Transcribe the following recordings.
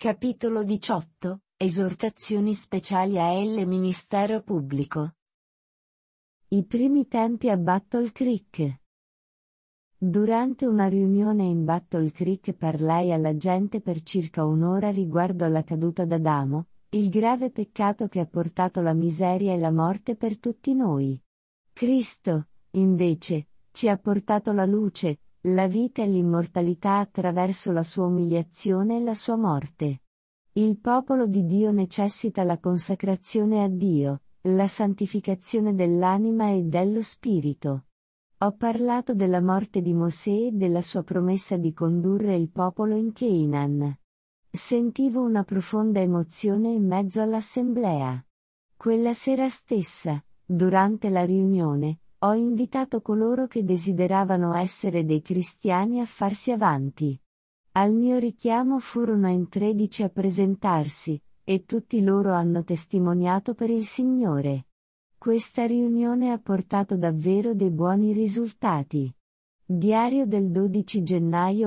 Capitolo 18. Esortazioni speciali a L. Ministero pubblico. I primi tempi a Battle Creek. Durante una riunione in Battle Creek parlai alla gente per circa un'ora riguardo alla caduta d'Adamo, il grave peccato che ha portato la miseria e la morte per tutti noi. Cristo, invece, ci ha portato la luce, la vita e l'immortalità attraverso la sua umiliazione e la sua morte. Il popolo di Dio necessita la consacrazione a Dio, la santificazione dell'anima e dello spirito. Ho parlato della morte di Mosè e della sua promessa di condurre il popolo in Canaan. Sentivo una profonda emozione in mezzo all'assemblea. Quella sera stessa, durante la riunione, ho invitato coloro che desideravano essere dei cristiani a farsi avanti. Al mio richiamo furono in 13 a presentarsi, e tutti loro hanno testimoniato per il Signore. Questa riunione ha portato davvero dei buoni risultati. Diario del 12 gennaio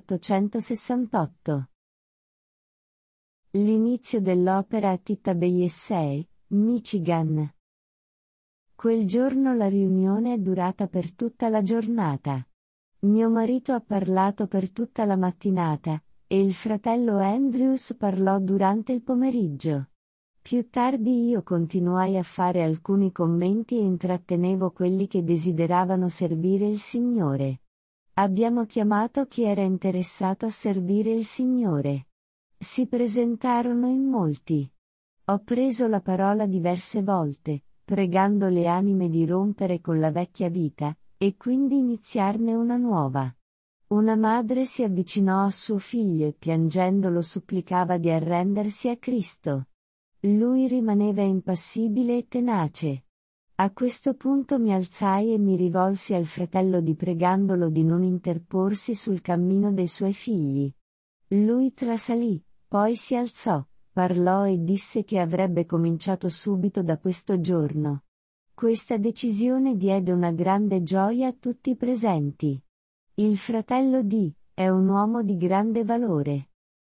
1868. L'inizio dell'opera a Tittabayassay, Michigan. Quel giorno la riunione è durata per tutta la giornata. Mio marito ha parlato per tutta la mattinata, e il fratello Andrews parlò durante il pomeriggio. Più tardi io continuai a fare alcuni commenti e intrattenevo quelli che desideravano servire il Signore. Abbiamo chiamato chi era interessato a servire il Signore. Si presentarono in molti. Ho preso la parola diverse volte, pregando le anime di rompere con la vecchia vita, e quindi iniziarne una nuova. Una madre si avvicinò a suo figlio e piangendo lo supplicava di arrendersi a Cristo. Lui rimaneva impassibile e tenace. A questo punto mi alzai e mi rivolsi al fratello pregandolo di non interporsi sul cammino dei suoi figli. Lui trasalì, poi si alzò, parlò e disse che avrebbe cominciato subito da questo giorno. Questa decisione diede una grande gioia a tutti i presenti. Il fratello è un uomo di grande valore.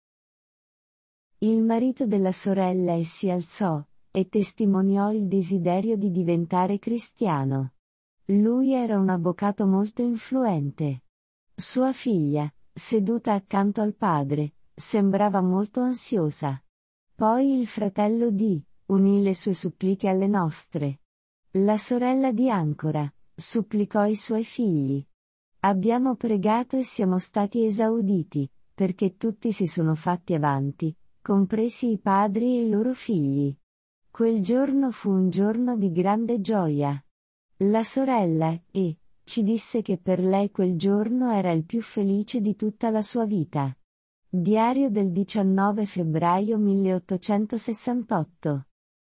Il marito della sorella si alzò, e testimoniò il desiderio di diventare cristiano. Lui era un avvocato molto influente. Sua figlia, seduta accanto al padre, sembrava molto ansiosa. Poi il fratello unì le sue suppliche alle nostre. La sorella ancora, supplicò i suoi figli. Abbiamo pregato e siamo stati esauditi, perché tutti si sono fatti avanti, compresi i padri e i loro figli. Quel giorno fu un giorno di grande gioia. La sorella, ci disse che per lei quel giorno era il più felice di tutta la sua vita. Diario del 19 febbraio 1868.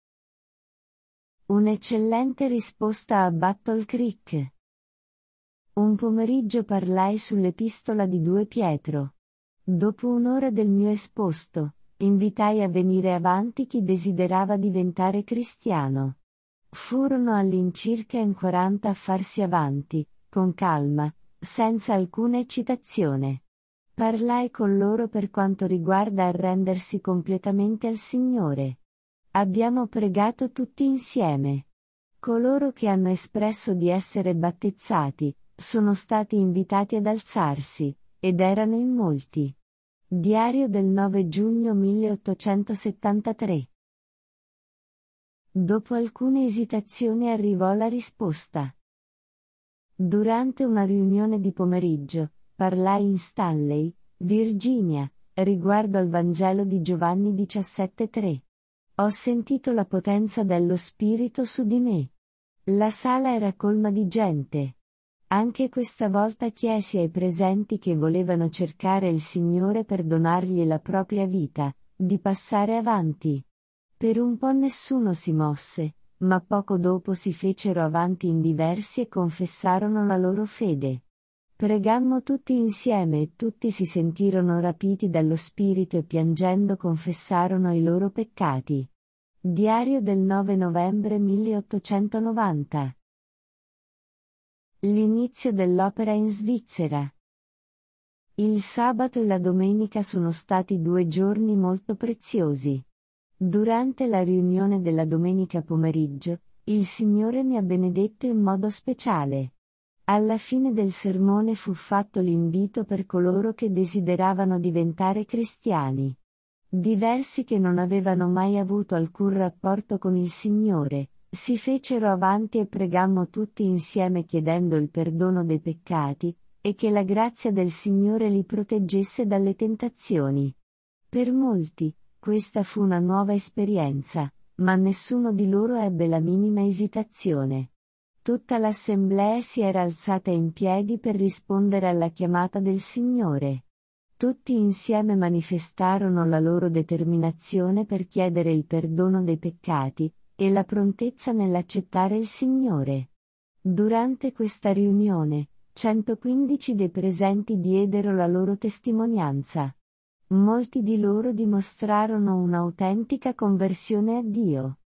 Un'eccellente risposta a Battle Creek. Un pomeriggio parlai sull'epistola di 2 Pietro. Dopo un'ora del mio esposto, invitai a venire avanti chi desiderava diventare cristiano. Furono all'incirca in 40 a farsi avanti, con calma, senza alcuna eccitazione. Parlai con loro per quanto riguarda arrendersi completamente al Signore. Abbiamo pregato tutti insieme. Coloro che hanno espresso di essere battezzati, sono stati invitati ad alzarsi, ed erano in molti. Diario del 9 giugno 1873. Dopo alcune esitazioni arrivò la risposta. Durante una riunione di pomeriggio, parlai in Stanley, Virginia, riguardo al Vangelo di Giovanni 17:3. Ho sentito la potenza dello Spirito su di me. La sala era colma di gente. Anche questa volta chiesi ai presenti che volevano cercare il Signore per donargli la propria vita, di passare avanti. Per un po' nessuno si mosse, ma poco dopo si fecero avanti in diversi e confessarono la loro fede. Pregammo tutti insieme e tutti si sentirono rapiti dallo Spirito e piangendo confessarono i loro peccati. Diario del 9 novembre 1890. L'inizio dell'opera in Svizzera. Il sabato e la domenica sono stati 2 giorni molto preziosi. Durante la riunione della domenica pomeriggio, il Signore mi ha benedetto in modo speciale. Alla fine del sermone fu fatto l'invito per coloro che desideravano diventare cristiani. Diversi che non avevano mai avuto alcun rapporto con il Signore, si fecero avanti e pregammo tutti insieme chiedendo il perdono dei peccati, e che la grazia del Signore li proteggesse dalle tentazioni. Per molti, questa fu una nuova esperienza, ma nessuno di loro ebbe la minima esitazione. Tutta l'assemblea si era alzata in piedi per rispondere alla chiamata del Signore. Tutti insieme manifestarono la loro determinazione per chiedere il perdono dei peccati, e la prontezza nell'accettare il Signore. Durante questa riunione, 115 dei presenti diedero la loro testimonianza. Molti di loro dimostrarono un'autentica conversione a Dio.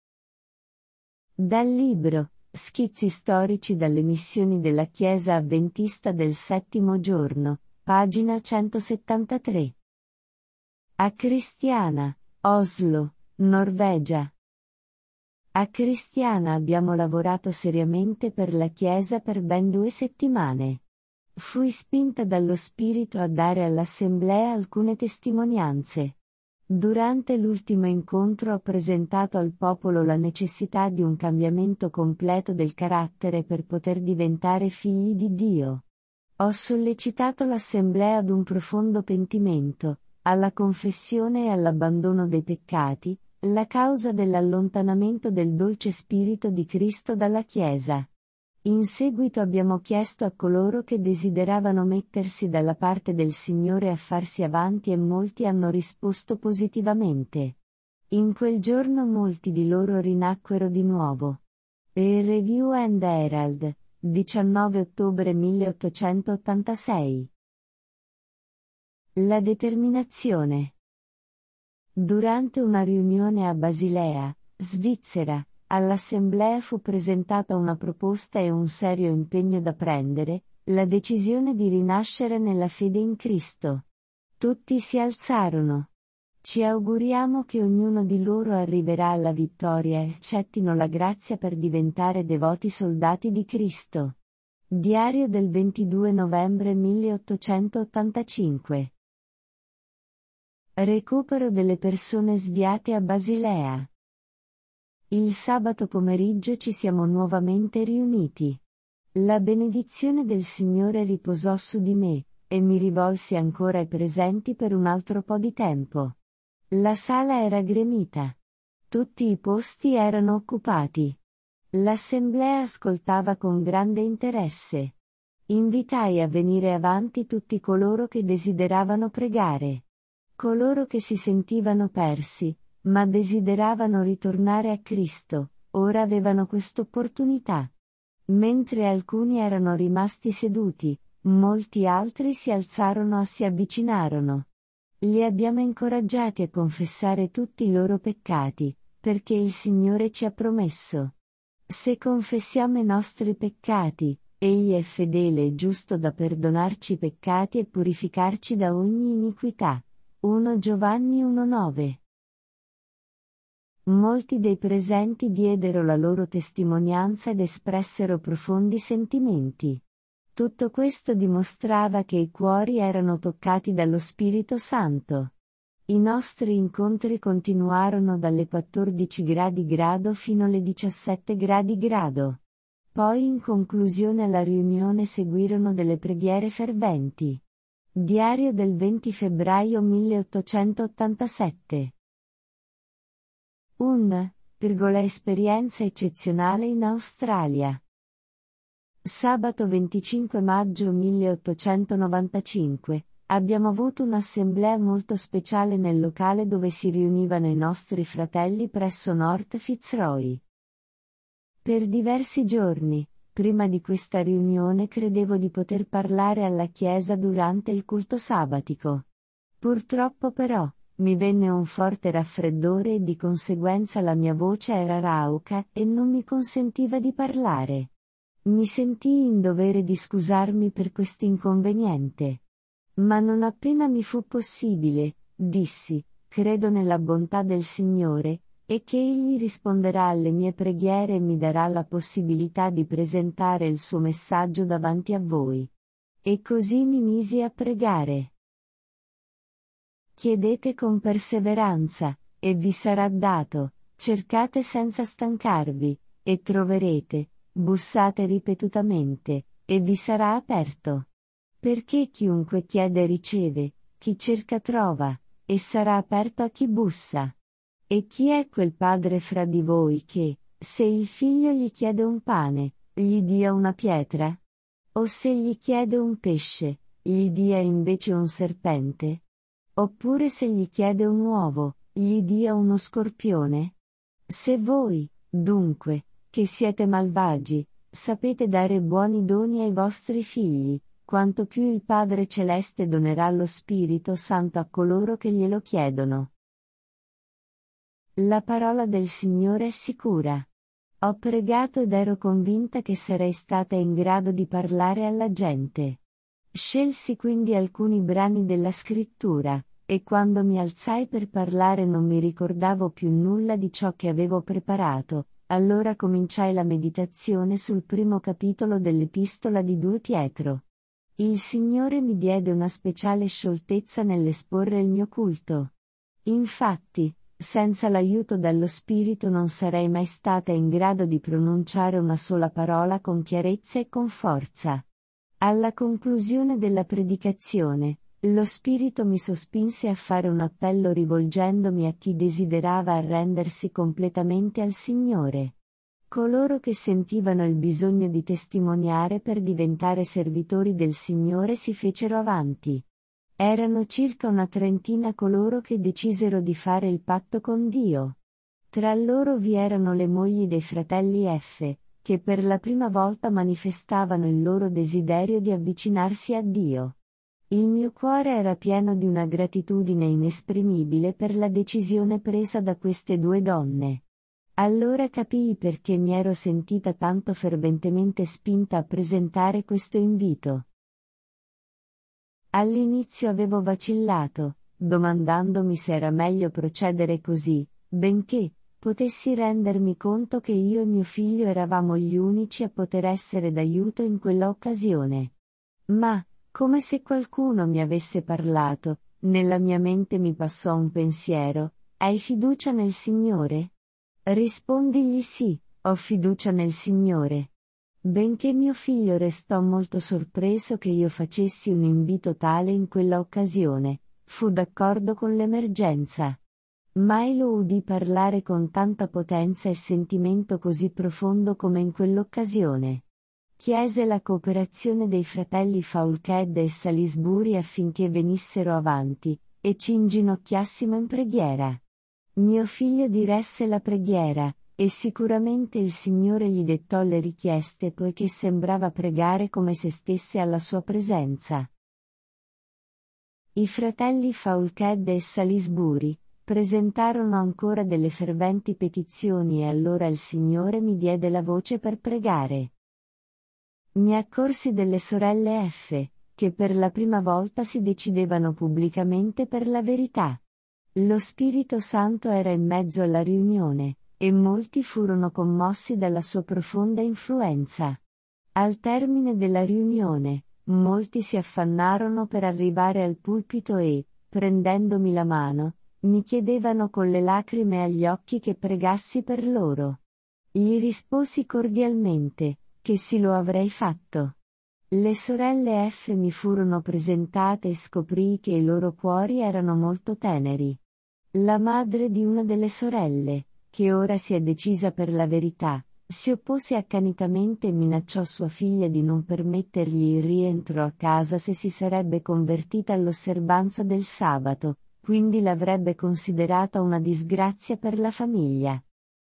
Dal libro Schizzi storici dalle missioni della Chiesa Avventista del Settimo Giorno, pagina 173. A Cristiana, Oslo, Norvegia. A Cristiana abbiamo lavorato seriamente per la Chiesa per ben 2 settimane. Fui spinta dallo Spirito a dare all'Assemblea alcune testimonianze. Durante l'ultimo incontro ho presentato al popolo la necessità di un cambiamento completo del carattere per poter diventare figli di Dio. Ho sollecitato l'Assemblea ad un profondo pentimento, alla confessione e all'abbandono dei peccati, la causa dell'allontanamento del dolce Spirito di Cristo dalla Chiesa. In seguito abbiamo chiesto a coloro che desideravano mettersi dalla parte del Signore a farsi avanti e molti hanno risposto positivamente. In quel giorno molti di loro rinacquero di nuovo. Il Review and Herald, 19 ottobre 1886. La determinazione. Durante una riunione a Basilea, Svizzera, all'Assemblea fu presentata una proposta e un serio impegno da prendere, la decisione di rinascere nella fede in Cristo. Tutti si alzarono. Ci auguriamo che ognuno di loro arriverà alla vittoria e accettino la grazia per diventare devoti soldati di Cristo. Diario del 22 novembre 1885. Recupero delle persone sviate a Basilea. Il sabato pomeriggio ci siamo nuovamente riuniti. La benedizione del Signore riposò su di me, e mi rivolsi ancora ai presenti per un altro po' di tempo. La sala era gremita. Tutti i posti erano occupati. L'assemblea ascoltava con grande interesse. Invitai a venire avanti tutti coloro che desideravano pregare. Coloro che si sentivano persi, ma desideravano ritornare a Cristo, ora avevano quest'opportunità. Mentre alcuni erano rimasti seduti, molti altri si alzarono e si avvicinarono. Li abbiamo incoraggiati a confessare tutti i loro peccati, perché il Signore ci ha promesso: se confessiamo i nostri peccati, Egli è fedele e giusto da perdonarci i peccati e purificarci da ogni iniquità. 1 Giovanni 1,9. Molti dei presenti diedero la loro testimonianza ed espressero profondi sentimenti. Tutto questo dimostrava che i cuori erano toccati dallo Spirito Santo. I nostri incontri continuarono dalle 14 gradi fino alle 17 gradi. Poi in conclusione alla riunione seguirono delle preghiere ferventi. Diario del 20 febbraio 1887. Esperienza eccezionale in Australia. Sabato 25 maggio 1895, abbiamo avuto un'assemblea molto speciale nel locale dove si riunivano i nostri fratelli presso North Fitzroy. Per diversi giorni, prima di questa riunione credevo di poter parlare alla Chiesa durante il culto sabatico. Purtroppo però, mi venne un forte raffreddore e di conseguenza la mia voce era rauca e non mi consentiva di parlare. Mi sentii in dovere di scusarmi per quest'inconveniente. Ma non appena mi fu possibile, dissi, credo nella bontà del Signore, e che Egli risponderà alle mie preghiere e mi darà la possibilità di presentare il suo messaggio davanti a voi. E così mi misi a pregare. Chiedete con perseveranza, e vi sarà dato, cercate senza stancarvi, e troverete, bussate ripetutamente, e vi sarà aperto. Perché chiunque chiede riceve, chi cerca trova, e sarà aperto a chi bussa. E chi è quel padre fra di voi che, se il figlio gli chiede un pane, gli dia una pietra? O se gli chiede un pesce, gli dia invece un serpente? Oppure se gli chiede un uovo, gli dia uno scorpione? Se voi, dunque, che siete malvagi, sapete dare buoni doni ai vostri figli, quanto più il Padre Celeste donerà lo Spirito Santo a coloro che glielo chiedono. La parola del Signore è sicura. Ho pregato ed ero convinta che sarei stata in grado di parlare alla gente. Scelsi quindi alcuni brani della Scrittura, e quando mi alzai per parlare non mi ricordavo più nulla di ciò che avevo preparato, allora cominciai la meditazione sul primo capitolo dell'Epistola di 2 Pietro. Il Signore mi diede una speciale scioltezza nell'esporre il mio culto. Infatti, senza l'aiuto dello Spirito non sarei mai stata in grado di pronunciare una sola parola con chiarezza e con forza. Alla conclusione della predicazione, lo Spirito mi sospinse a fare un appello rivolgendomi a chi desiderava arrendersi completamente al Signore. Coloro che sentivano il bisogno di testimoniare per diventare servitori del Signore si fecero avanti. Erano circa una trentina coloro che decisero di fare il patto con Dio. Tra loro vi erano le mogli dei fratelli F, che per la prima volta manifestavano il loro desiderio di avvicinarsi a Dio. Il mio cuore era pieno di una gratitudine inesprimibile per la decisione presa da queste due donne. Allora capii perché mi ero sentita tanto ferventemente spinta a presentare questo invito. All'inizio avevo vacillato, domandandomi se era meglio procedere così, benché potessi rendermi conto che io e mio figlio eravamo gli unici a poter essere d'aiuto in quella occasione. Ma, come se qualcuno mi avesse parlato, nella mia mente mi passò un pensiero: hai fiducia nel Signore? Rispondigli sì, ho fiducia nel Signore. Benché mio figlio restò molto sorpreso che io facessi un invito tale in quella occasione, fu d'accordo con l'emergenza. Mai lo udì parlare con tanta potenza e sentimento così profondo come in quell'occasione. Chiese la cooperazione dei fratelli Falked e Salisbury affinché venissero avanti, e ci inginocchiassimo in preghiera. Mio figlio diresse la preghiera, e sicuramente il Signore gli dettò le richieste poiché sembrava pregare come se stesse alla sua presenza. I fratelli Falked e Salisbury presentarono ancora delle ferventi petizioni e allora il Signore mi diede la voce per pregare. Mi accorsi delle sorelle F, che per la prima volta si decidevano pubblicamente per la verità. Lo Spirito Santo era in mezzo alla riunione, e molti furono commossi dalla sua profonda influenza. Al termine della riunione, molti si affannarono per arrivare al pulpito e, prendendomi la mano, mi chiedevano con le lacrime agli occhi che pregassi per loro. Gli risposi cordialmente, che sì lo avrei fatto. Le sorelle F mi furono presentate e scoprii che i loro cuori erano molto teneri. La madre di una delle sorelle, che ora si è decisa per la verità, si oppose accanitamente e minacciò sua figlia di non permettergli il rientro a casa se si sarebbe convertita all'osservanza del sabato, quindi l'avrebbe considerata una disgrazia per la famiglia.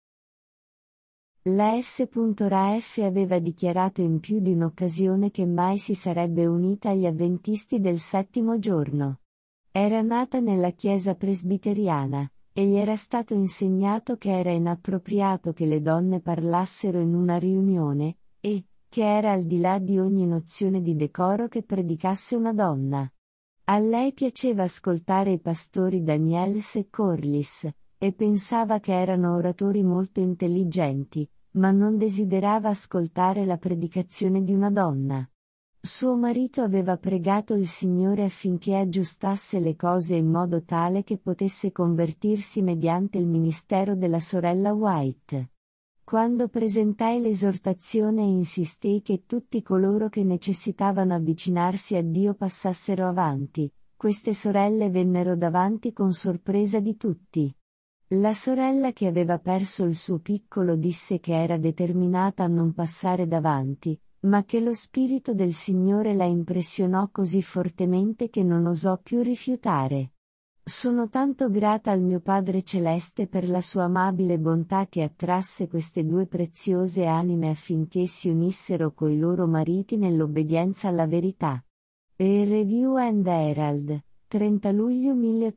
La S.Raf aveva dichiarato in più di un'occasione che mai si sarebbe unita agli avventisti del settimo giorno. Era nata nella chiesa presbiteriana, e gli era stato insegnato che era inappropriato che le donne parlassero in una riunione, e che era al di là di ogni nozione di decoro che predicasse una donna. A lei piaceva ascoltare i pastori Daniels e Corliss, e pensava che erano oratori molto intelligenti, ma non desiderava ascoltare la predicazione di una donna. Suo marito aveva pregato il Signore affinché aggiustasse le cose in modo tale che potesse convertirsi mediante il ministero della sorella White. Quando presentai l'esortazione e insistei che tutti coloro che necessitavano avvicinarsi a Dio passassero avanti, queste sorelle vennero davanti con sorpresa di tutti. La sorella che aveva perso il suo piccolo disse che era determinata a non passare davanti, ma che lo Spirito del Signore la impressionò così fortemente che non osò più rifiutare. Sono tanto grata al mio Padre Celeste per la sua amabile bontà che attrasse queste due preziose anime affinché si unissero coi loro mariti nell'obbedienza alla verità. E Review and Herald, 30 luglio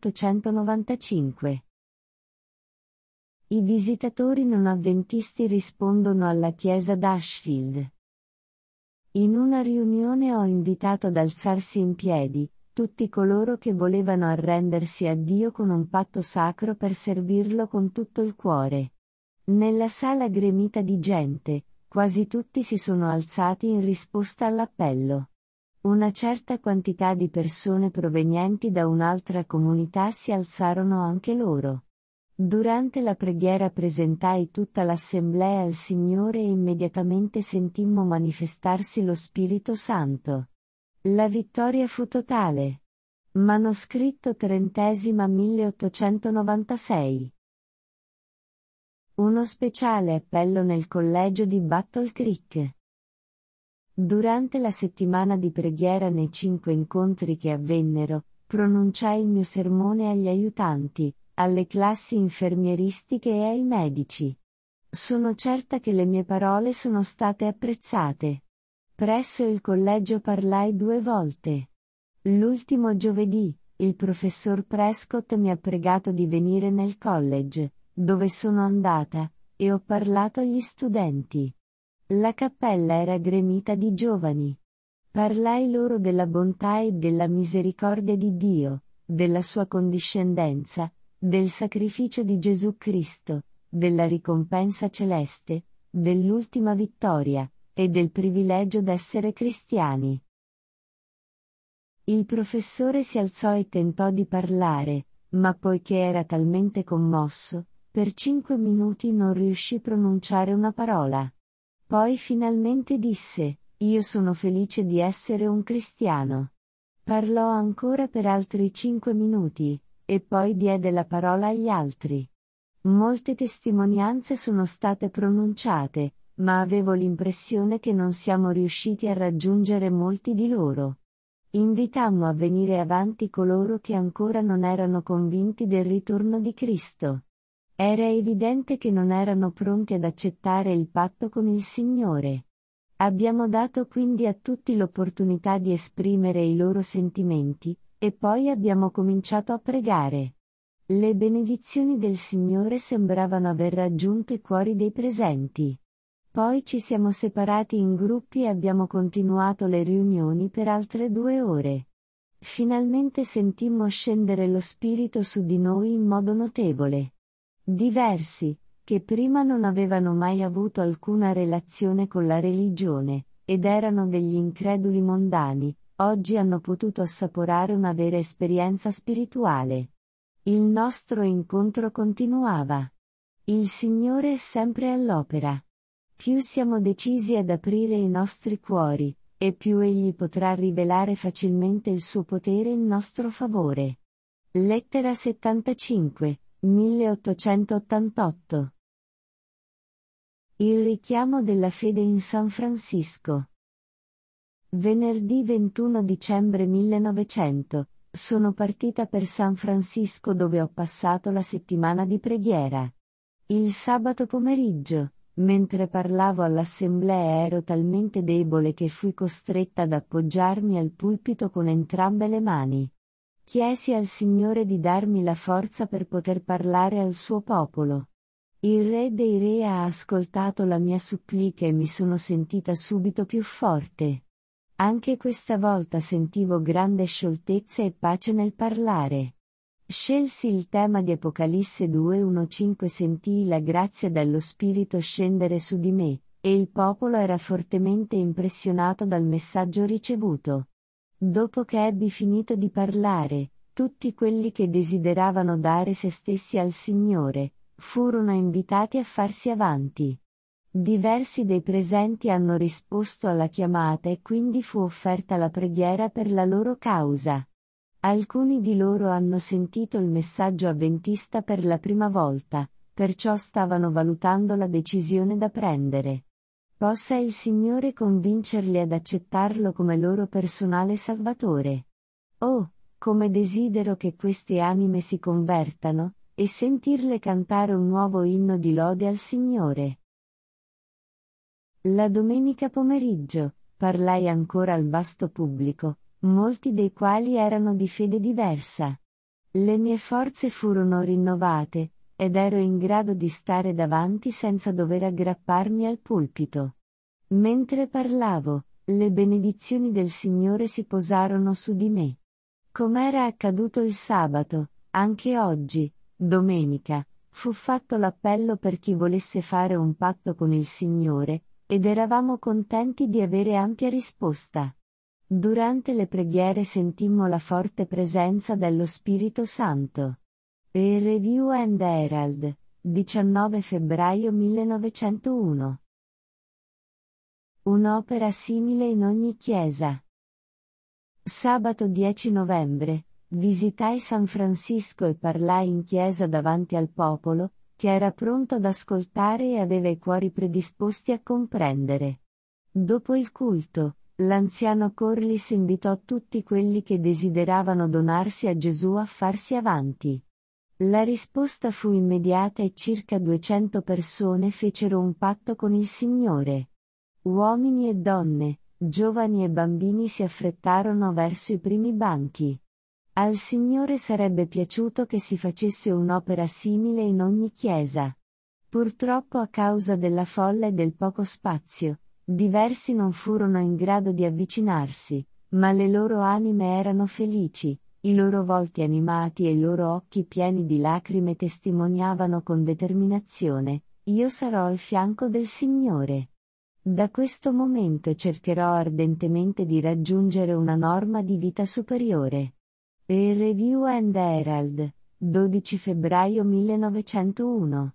1895. I visitatori non avventisti rispondono alla chiesa d'Ashfield. In una riunione ho invitato ad alzarsi in piedi tutti coloro che volevano arrendersi a Dio con un patto sacro per servirlo con tutto il cuore. Nella sala gremita di gente, quasi tutti si sono alzati in risposta all'appello. Una certa quantità di persone provenienti da un'altra comunità si alzarono anche loro. Durante la preghiera presentai tutta l'assemblea al Signore e immediatamente sentimmo manifestarsi lo Spirito Santo. La vittoria fu totale. Manoscritto trentesima 1896. Uno speciale appello nel collegio di Battle Creek. Durante la settimana di preghiera nei 5 incontri che avvennero, pronunciai il mio sermone agli aiutanti, alle classi infermieristiche e ai medici. Sono certa che le mie parole sono state apprezzate. Presso il collegio parlai 2 volte. L'ultimo giovedì, il professor Prescott mi ha pregato di venire nel college, dove sono andata, e ho parlato agli studenti. La cappella era gremita di giovani. Parlai loro della bontà e della misericordia di Dio, della sua condiscendenza, del sacrificio di Gesù Cristo, della ricompensa celeste, dell'ultima vittoria, e del privilegio d'essere cristiani. Il professore si alzò e tentò di parlare, ma poiché era talmente commosso, per 5 minuti non riuscì a pronunciare una parola. Poi finalmente disse: "Io sono felice di essere un cristiano." Parlò ancora per altri 5 minuti, e poi diede la parola agli altri. Molte testimonianze sono state pronunciate, ma avevo l'impressione che non siamo riusciti a raggiungere molti di loro. Invitammo a venire avanti coloro che ancora non erano convinti del ritorno di Cristo. Era evidente che non erano pronti ad accettare il patto con il Signore. Abbiamo dato quindi a tutti l'opportunità di esprimere i loro sentimenti, e poi abbiamo cominciato a pregare. Le benedizioni del Signore sembravano aver raggiunto i cuori dei presenti. Poi ci siamo separati in gruppi e abbiamo continuato le riunioni per altre 2 ore. Finalmente sentimmo scendere lo Spirito su di noi in modo notevole. Diversi, che prima non avevano mai avuto alcuna relazione con la religione, ed erano degli increduli mondani, oggi hanno potuto assaporare una vera esperienza spirituale. Il nostro incontro continuava. Il Signore è sempre all'opera. Più siamo decisi ad aprire i nostri cuori, e più Egli potrà rivelare facilmente il suo potere in nostro favore. Lettera 75, 1888. Il richiamo della fede in San Francisco. Venerdì 21 dicembre 1900, sono partita per San Francisco dove ho passato la settimana di preghiera. Il sabato pomeriggio, mentre parlavo all'assemblea ero talmente debole che fui costretta ad appoggiarmi al pulpito con entrambe le mani. Chiesi al Signore di darmi la forza per poter parlare al suo popolo. Il Re dei Re ha ascoltato la mia supplica e mi sono sentita subito più forte. Anche questa volta sentivo grande scioltezza e pace nel parlare. Scelsi il tema di Apocalisse 2:1-5. Sentii la grazia dello Spirito scendere su di me, e il popolo era fortemente impressionato dal messaggio ricevuto. Dopo che ebbi finito di parlare, tutti quelli che desideravano dare se stessi al Signore, furono invitati a farsi avanti. Diversi dei presenti hanno risposto alla chiamata e quindi fu offerta la preghiera per la loro causa. Alcuni di loro hanno sentito il messaggio avventista per la prima volta, perciò stavano valutando la decisione da prendere. Possa il Signore convincerli ad accettarlo come loro personale Salvatore. Oh, come desidero che queste anime si convertano, e sentirle cantare un nuovo inno di lode al Signore. La domenica pomeriggio, parlai ancora al vasto pubblico, molti dei quali erano di fede diversa. Le mie forze furono rinnovate, ed ero in grado di stare davanti senza dover aggrapparmi al pulpito. Mentre parlavo, le benedizioni del Signore si posarono su di me. Com'era accaduto il sabato, anche oggi, domenica, fu fatto l'appello per chi volesse fare un patto con il Signore, ed eravamo contenti di avere ampia risposta. Durante le preghiere sentimmo la forte presenza dello Spirito Santo. A Review and Herald, 19 febbraio 1901. Un'opera simile in ogni chiesa. Sabato 10 novembre, visitai San Francisco e parlai in chiesa davanti al popolo, che era pronto ad ascoltare e aveva i cuori predisposti a comprendere. Dopo il culto, l'anziano Corliss invitò tutti quelli che desideravano donarsi a Gesù a farsi avanti. La risposta fu immediata e circa 200 persone fecero un patto con il Signore. Uomini e donne, giovani e bambini si affrettarono verso i primi banchi. Al Signore sarebbe piaciuto che si facesse un'opera simile in ogni chiesa. Purtroppo a causa della folla e del poco spazio, diversi non furono in grado di avvicinarsi, ma le loro anime erano felici, i loro volti animati e i loro occhi pieni di lacrime testimoniavano con determinazione: io sarò al fianco del Signore. Da questo momento cercherò ardentemente di raggiungere una norma di vita superiore. A Review and Herald, 12 febbraio 1901.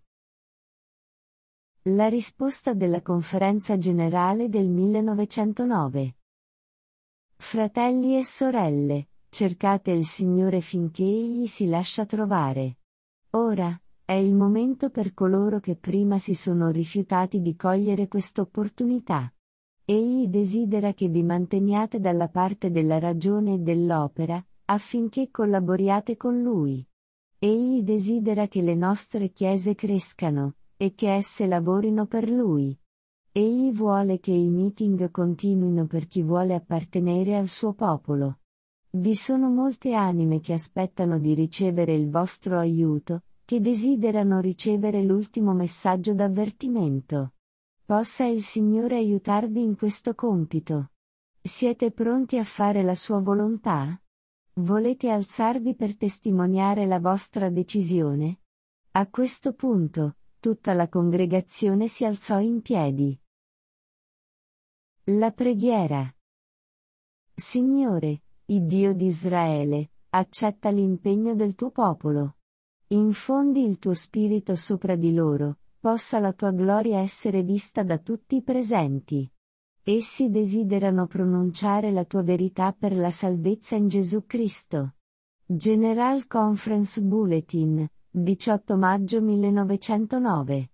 La risposta della Conferenza Generale del 1909. Fratelli e sorelle, cercate il Signore finché Egli si lascia trovare. Ora, è il momento per coloro che prima si sono rifiutati di cogliere quest'opportunità. Egli desidera che vi manteniate dalla parte della ragione e dell'opera, affinché collaboriate con Lui. Egli desidera che le nostre chiese crescano, e che esse lavorino per Lui. Egli vuole che i meeting continuino per chi vuole appartenere al suo popolo. Vi sono molte anime che aspettano di ricevere il vostro aiuto, che desiderano ricevere l'ultimo messaggio d'avvertimento. Possa il Signore aiutarvi in questo compito. Siete pronti a fare la sua volontà? Volete alzarvi per testimoniare la vostra decisione? A questo punto, tutta la congregazione si alzò in piedi. La preghiera. Signore, il Dio di Israele, accetta l'impegno del tuo popolo. Infondi il tuo spirito sopra di loro, possa la tua gloria essere vista da tutti i presenti. Essi desiderano pronunciare la tua verità per la salvezza in Gesù Cristo. General Conference Bulletin, 18 maggio 1909.